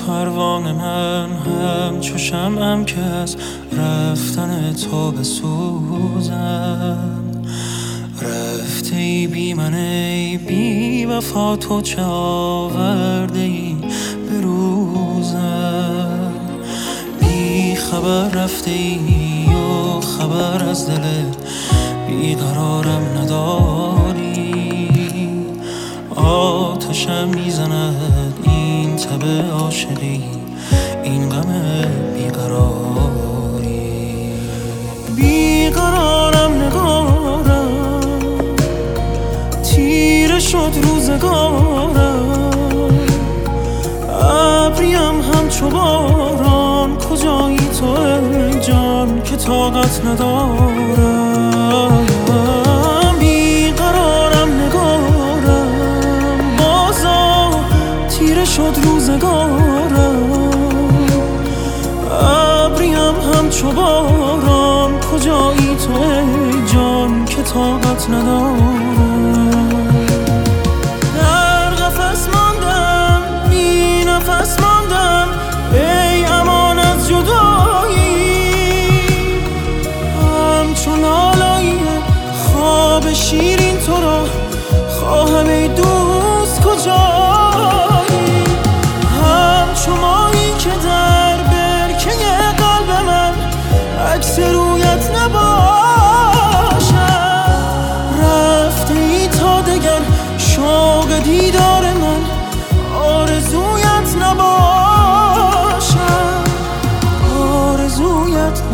پروانه من همچو شمعم که از رفتن تو بسوزم. رفته ای بی من ای بی وفا، تو چه آورده ای به روزم. بی خبر رفته ای و خبر از دل بیقرارم نداری. آتشم میزند این تب عاشقی، این غم بیقراری. بیقرارم نگارم، تیره شد روزگارم. ابریم همچو باران، کجایی تو ای جان که طاقت ندارم. بیقرارم نگارم، بازا تیره شد روزگارم. ابریم همچو باران، کجایی تو ای جان که طاقت ندارم. در قفس ماندم، بی نفس ماندم، ای امان از جدایی. همچون لالایی خواب شیرین تو را خواهم ای دوست کجایی. همچون مایی که در برکه قلب من عکس رویت نباشد. رفته ای تا دگر شوق دیدار من آرزویت نباشد، آرزویت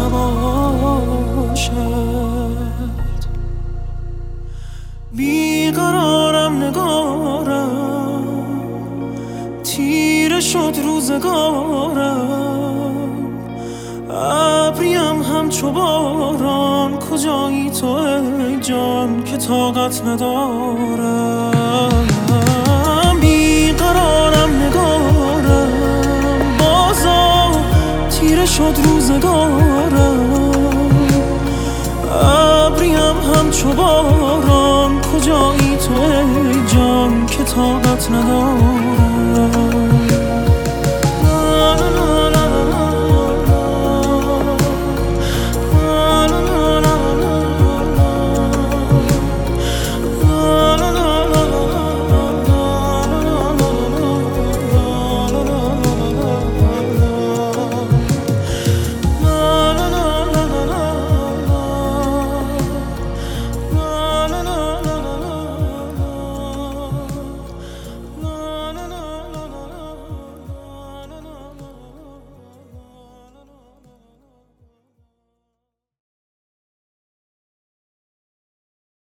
نباشد. بیقرارم نگارم، تیره شد روزگارم. ابریم همچو باران، کجایی تو ای جان که طاقت ندارم. بیقرارم نگارم، بازا تیره شد روزگارم.